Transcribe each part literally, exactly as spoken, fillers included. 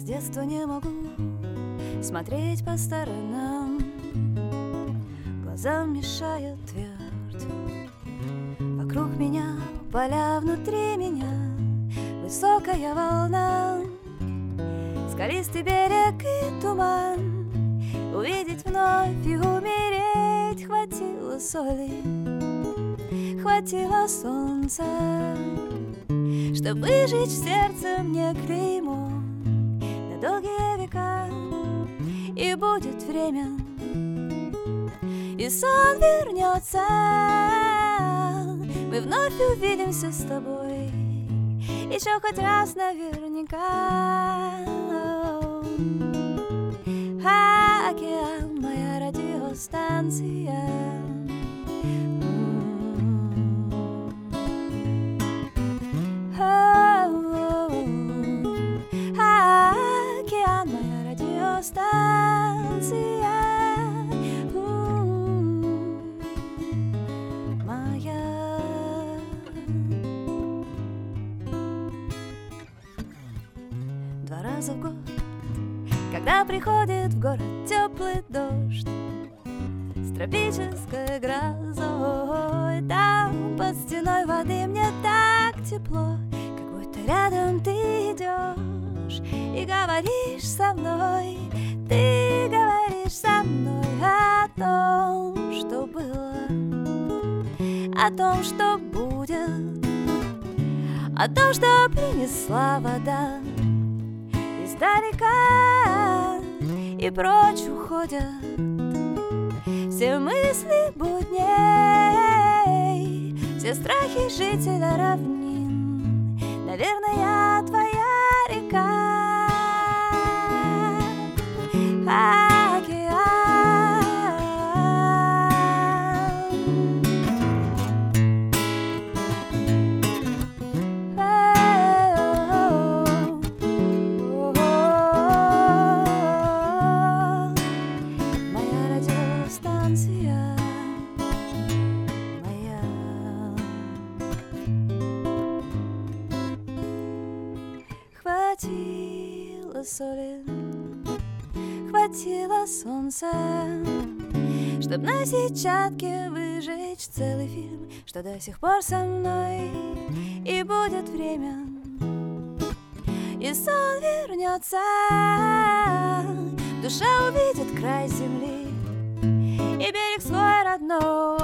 детства не могу смотреть по сторонам, глазам мешает твердь. Вокруг меня поля, внутри меня высокая волна, скалистый берег и туман. Увидеть вновь и умереть хватило соли, хватило солнца, чтоб выжечь в сердце мне клеймо на долгие века. И будет время, и сон вернется, мы вновь увидимся с тобой еще хоть раз наверняка. Океан, моя радиостанция. Океан, моя радиостанция. Моя. Два раза в год, когда приходит в город теплый дождь с тропической грозой, там под стеной воды мне так тепло, как будто рядом ты идешь и говоришь со мной. Ты говоришь со мной о том, что было, о том, что будет, о том, что принесла вода издалека, и прочь уходят все мысли будней, все страхи жителя равнин. Наверное, я твоя река. Хватило соли, хватило солнца, чтоб на сетчатке выжечь целый фильм, что до сих пор со мной. И будет время, и сон вернется, душа увидит край земли и берег свой родной.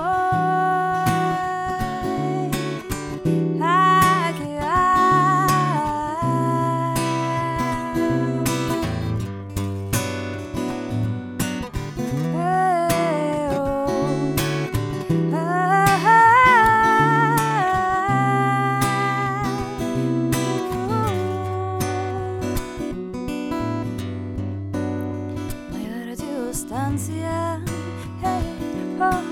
Станция, hey, oh.